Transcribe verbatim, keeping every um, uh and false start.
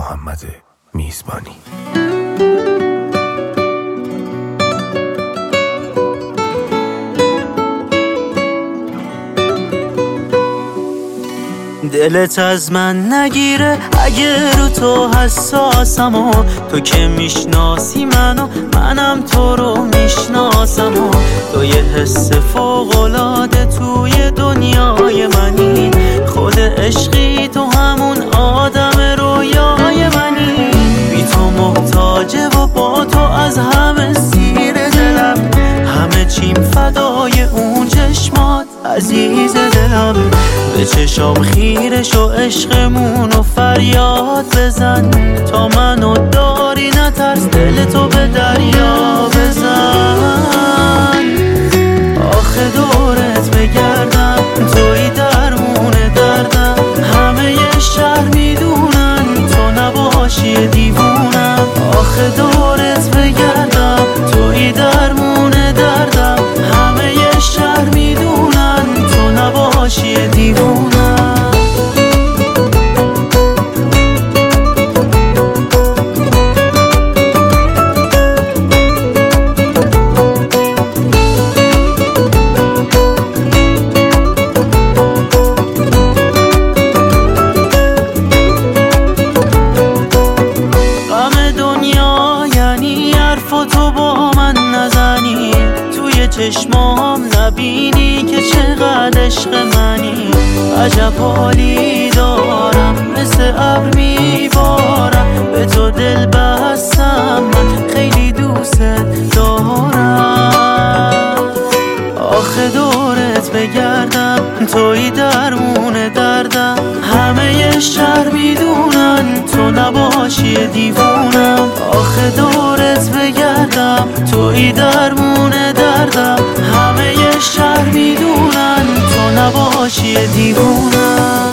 محمد میزبانی. دلت از من نگیره اگه رو تو حساسم و تو که میشناسی منو منم تو رو میشناسم و تو یه حس فوق‌العاده توی دنیای منی، خود عشقی تو همون آدم رویای منی، بی تو محتاجه و با تو از همه سیر دلم، همه چیم فدای اون چشمات عزیز دلم، به چشام خیرش و عشقمون و فریاد بزن، تا منو داری نترس دل تو به دریا بزن. آخه دورت بگردم توی درمون دردم، همه ی شهر میدونن تو نباشی دیوونم، آخه دورت بگردم توی درمون دردم، همه ی شهر میدونن تو نباشی دیوونم. تو با من نزنی توی چشمام نبینی که چقدر عشق منی، عجب حالی دارم مثل ابر میبارم، به تو دل بستم من خیلی دوست دارم. آخه دورت بگردم توی درمون دردم، همه ی شهر میدونن تو نباشی دیوونم، آخه دورت بگردم توی درمون دردم، همه ی شهر میدونن تو نباشی دیوونم.